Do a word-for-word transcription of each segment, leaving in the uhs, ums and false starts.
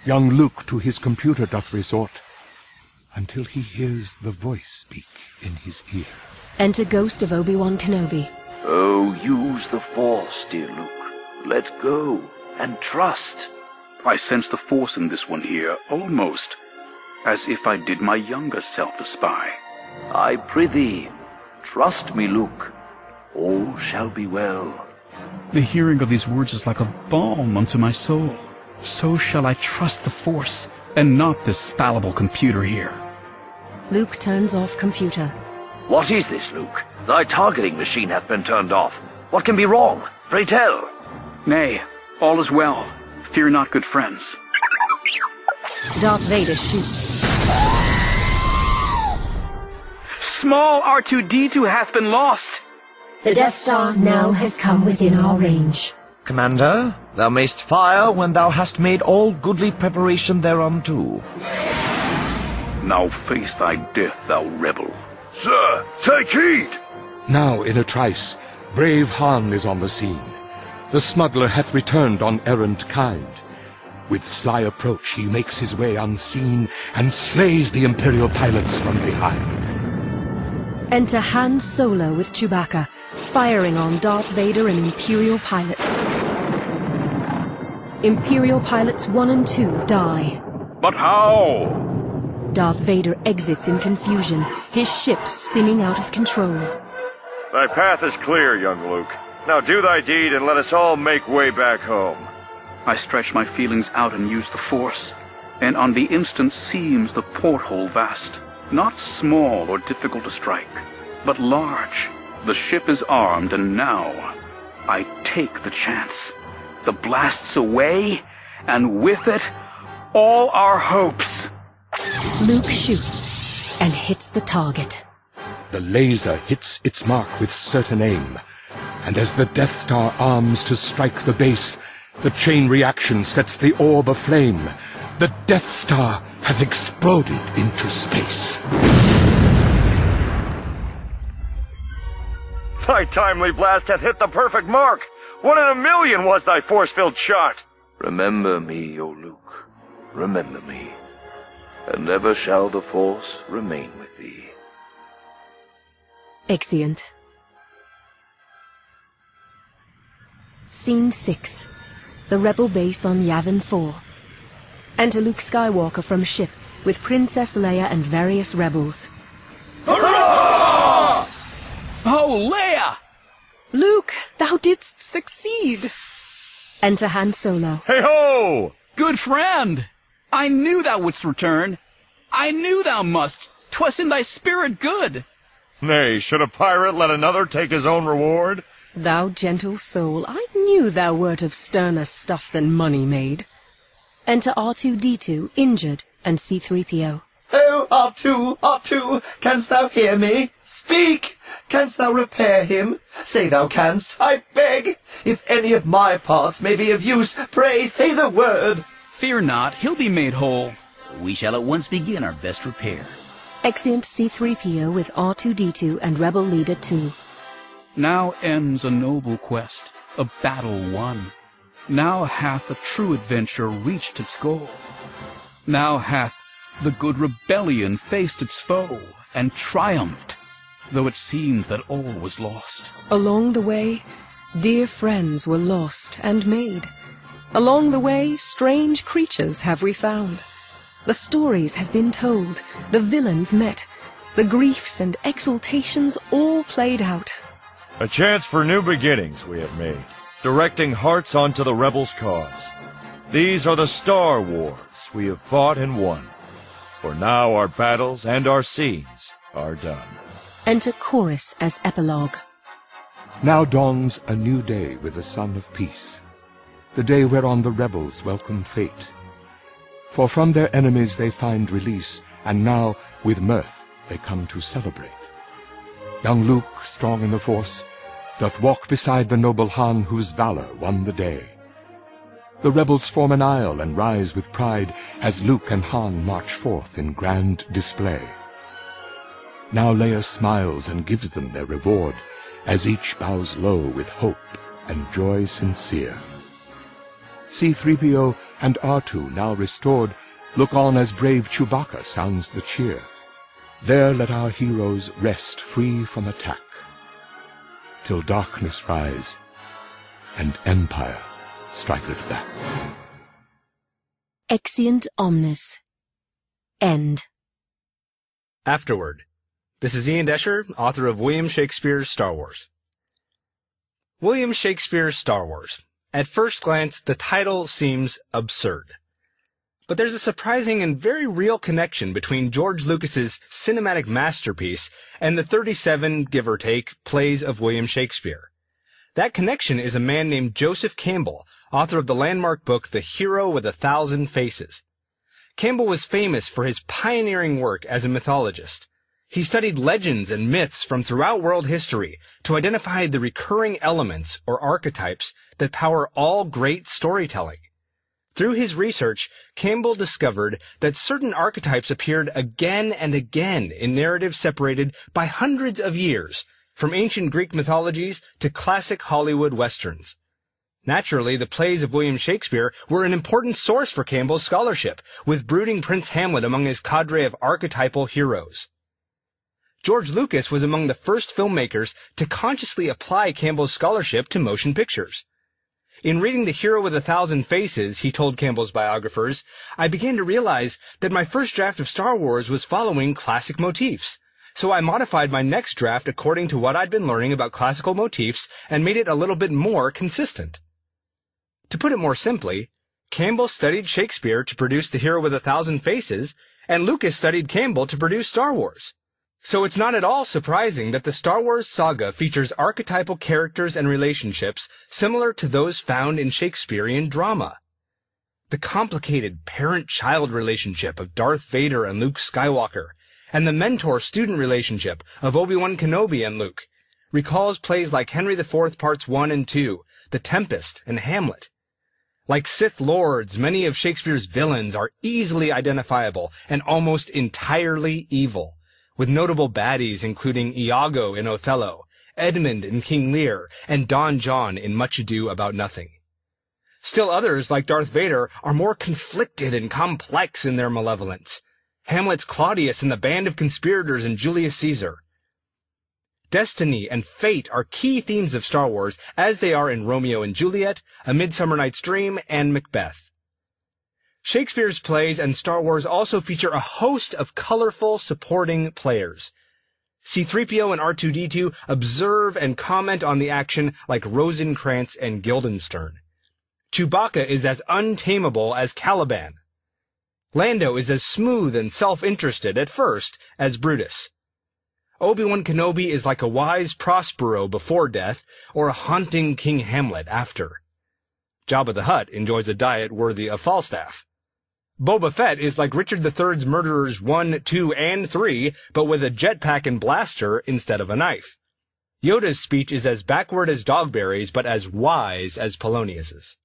Young Luke to his computer doth resort, until he hears the voice speak in his ear. Enter Ghost of Obi-Wan Kenobi. Oh, use the Force, dear Luke. Let go and trust. I sense the Force in this one here, almost as if I did my younger self espy. I prithee, trust me, Luke. All shall be well. The hearing of these words is like a balm unto my soul. So shall I trust the Force, and not this fallible computer here. Luke turns off computer. What is this, Luke? Thy targeting machine hath been turned off. What can be wrong? Pray tell. Nay, all is well. Fear not, good friends. Darth Vader shoots. Small R two D two hath been lost. The Death Star now has come within our range. Commander, thou mayst fire when thou hast made all goodly preparation thereunto. Now face thy death, thou rebel. Sir, take heed! Now in a trice, brave Han is on the scene. The smuggler hath returned on errant kind. With sly approach he makes his way unseen, and slays the Imperial pilots from behind. Enter Han Solo with Chewbacca, firing on Darth Vader and Imperial pilots. Imperial pilots one and two die. But how? Darth Vader exits in confusion, his ship spinning out of control. Thy path is clear, young Luke. Now do thy deed and let us all make way back home. I stretch my feelings out and use the Force, and on the instant seems the porthole vast. Not small or difficult to strike, but large. The ship is armed, and now I take the chance. The blast's away, and with it, all our hopes. Luke shoots, and hits the target. The laser hits its mark with certain aim, and as the Death Star arms to strike the base, the chain reaction sets the orb aflame. The Death Star hath exploded into space. Thy timely blast hath hit the perfect mark. One in a million was thy force-filled shot. Remember me, O Luke. Remember me. And never shall the Force remain with thee. Exeunt. Scene six. The Rebel base on Yavin four. Enter Luke Skywalker from ship with Princess Leia and various rebels. Hurrah! Oh, Leia! Luke, thou didst succeed. Enter Han Solo. Hey-ho! Good friend! I knew thou wouldst return. I knew thou must. 'Twas in thy spirit good. Nay, should a pirate let another take his own reward? Thou gentle soul, I knew thou wert of sterner stuff than money made. Enter R two D two, injured, and C three P O. Oh, R two, R two, canst thou hear me? Speak! Canst thou repair him? Say thou canst, I beg. If any of my parts may be of use, pray say the word. Fear not, he'll be made whole. We shall at once begin our best repair. Exeunt C three P O with R two D two and Rebel Leader two. Now ends a noble quest, a battle won. Now hath a true adventure reached its goal. Now hath the good rebellion faced its foe and triumphed, though it seemed that all was lost. Along the way, dear friends were lost and made. Along the way, strange creatures have we found. The stories have been told, the villains met, the griefs and exultations all played out. A chance for new beginnings we have made, directing hearts onto the rebels' cause. These are the Star Wars we have fought and won. For now our battles and our scenes are done. Enter Chorus as epilogue. Now dawns a new day with the sun of peace, the day whereon the rebels welcome fate. For from their enemies they find release, and now with mirth they come to celebrate. Young Luke, strong in the Force, doth walk beside the noble Han whose valor won the day. The rebels form an aisle and rise with pride as Luke and Han march forth in grand display. Now Leia smiles and gives them their reward, as each bows low with hope and joy sincere. C three P O and Artu, now restored, look on as brave Chewbacca sounds the cheer. There let our heroes rest free from attack, till darkness rise, and Empire striketh back. Exeunt Omnes. End. Afterword. This is Ian Desher, author of William Shakespeare's Star Wars. William Shakespeare's Star Wars. At first glance, the title seems absurd. But there's a surprising and very real connection between George Lucas's cinematic masterpiece and the thirty-seven, give or take, plays of William Shakespeare. That connection is a man named Joseph Campbell, author of the landmark book The Hero with a Thousand Faces. Campbell was famous for his pioneering work as a mythologist. He studied legends and myths from throughout world history to identify the recurring elements or archetypes that power all great storytelling. Through his research, Campbell discovered that certain archetypes appeared again and again in narratives separated by hundreds of years, from ancient Greek mythologies to classic Hollywood westerns. Naturally, the plays of William Shakespeare were an important source for Campbell's scholarship, with brooding Prince Hamlet among his cadre of archetypal heroes. George Lucas was among the first filmmakers to consciously apply Campbell's scholarship to motion pictures. In reading The Hero with a Thousand Faces, he told Campbell's biographers, I began to realize that my first draft of Star Wars was following classic motifs. So I modified my next draft according to what I'd been learning about classical motifs and made it a little bit more consistent. To put it more simply, Campbell studied Shakespeare to produce The Hero with a Thousand Faces, and Lucas studied Campbell to produce Star Wars. So it's not at all surprising that the Star Wars saga features archetypal characters and relationships similar to those found in Shakespearean drama. The complicated parent-child relationship of Darth Vader and Luke Skywalker, and the mentor-student relationship of Obi-Wan Kenobi and Luke, recalls plays like Henry the Fourth Parts one and two, The Tempest, and Hamlet. Like Sith Lords, many of Shakespeare's villains are easily identifiable and almost entirely evil, with notable baddies including Iago in Othello, Edmund in King Lear, and Don John in Much Ado About Nothing. Still others, like Darth Vader, are more conflicted and complex in their malevolence. Hamlet's Claudius and the band of conspirators in Julius Caesar. Destiny and fate are key themes of Star Wars, as they are in Romeo and Juliet, A Midsummer Night's Dream, and Macbeth. Shakespeare's plays and Star Wars also feature a host of colorful supporting players. C three P O and R two D two observe and comment on the action like Rosencrantz and Guildenstern. Chewbacca is as untamable as Caliban. Lando is as smooth and self-interested at first as Brutus. Obi-Wan Kenobi is like a wise Prospero before death, or a haunting King Hamlet after. Jabba the Hutt enjoys a diet worthy of Falstaff. Boba Fett is like Richard the Third's murderers one, two, and three, but with a jetpack and blaster instead of a knife. Yoda's speech is as backward as Dogberry's, but as wise as Polonius's.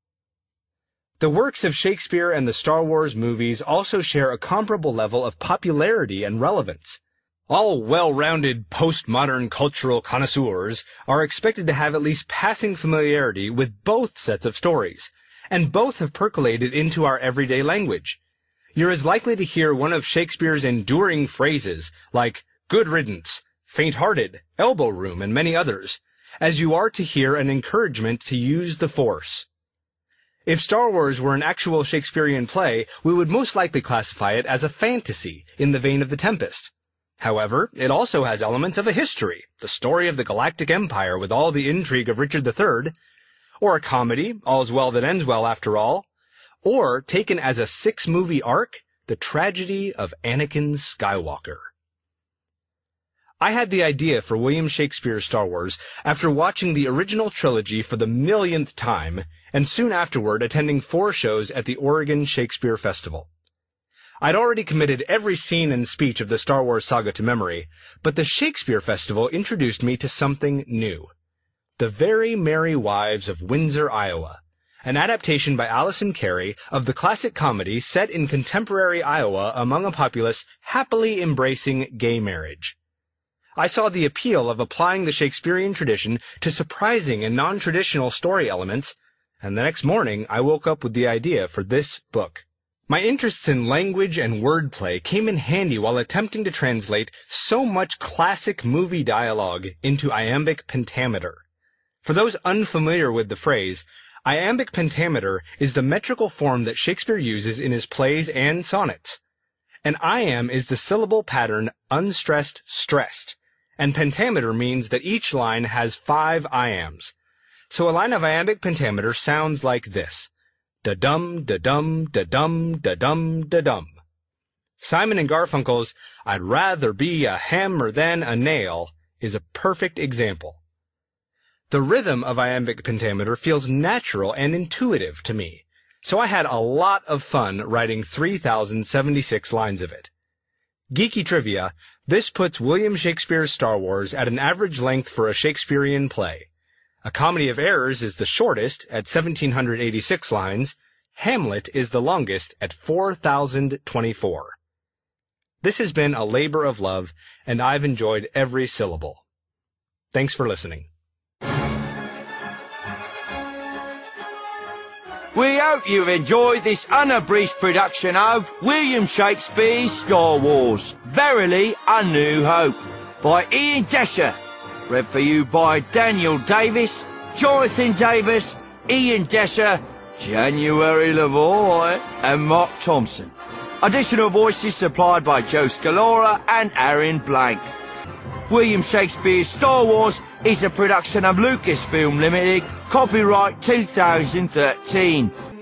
The works of Shakespeare and the Star Wars movies also share a comparable level of popularity and relevance. All well-rounded postmodern cultural connoisseurs are expected to have at least passing familiarity with both sets of stories, and both have percolated into our everyday language. You're as likely to hear one of Shakespeare's enduring phrases, like good riddance, faint-hearted, elbow room, and many others, as you are to hear an encouragement to use the Force. If Star Wars were an actual Shakespearean play, we would most likely classify it as a fantasy in the vein of The Tempest. However, it also has elements of a history, the story of the Galactic Empire with all the intrigue of Richard the Third, or a comedy, All's Well That Ends Well After All, or, taken as a six-movie arc, the tragedy of Anakin Skywalker. I had the idea for William Shakespeare's Star Wars after watching the original trilogy for the millionth time, and soon afterward attending four shows at the Oregon Shakespeare Festival. I'd already committed every scene and speech of the Star Wars saga to memory, but the Shakespeare Festival introduced me to something new. The Very Merry Wives of Windsor, Iowa, an adaptation by Allison Carey of the classic comedy set in contemporary Iowa among a populace happily embracing gay marriage. I saw the appeal of applying the Shakespearean tradition to surprising and non-traditional story elements, and the next morning I woke up with the idea for this book. My interests in language and wordplay came in handy while attempting to translate so much classic movie dialogue into iambic pentameter. For those unfamiliar with the phrase, iambic pentameter is the metrical form that Shakespeare uses in his plays and sonnets. An iamb is the syllable pattern unstressed stressed, and pentameter means that each line has five iambs. So a line of iambic pentameter sounds like this: da-dum, da-dum, da-dum, da-dum, da-dum. Simon and Garfunkel's "I'd rather be a hammer than a nail" is a perfect example. The rhythm of iambic pentameter feels natural and intuitive to me, so I had a lot of fun writing three thousand seventy-six lines of it. Geeky trivia: this puts William Shakespeare's Star Wars at an average length for a Shakespearean play. A Comedy of Errors is the shortest at one thousand seven hundred eighty-six lines. Hamlet is the longest at four thousand twenty-four. This has been a labor of love, and I've enjoyed every syllable. Thanks for listening. We hope you've enjoyed this unabridged production of William Shakespeare's Star Wars, Verily a New Hope, by Ian Desher. Read for you by Daniel Davis, Jonathan Davis, Ian Desher, January Lavoie, and Mark Thompson. Additional voices supplied by Joe Scalora and Aaron Blank. William Shakespeare's Star Wars is a production of Lucasfilm Limited, copyright two thousand thirteen.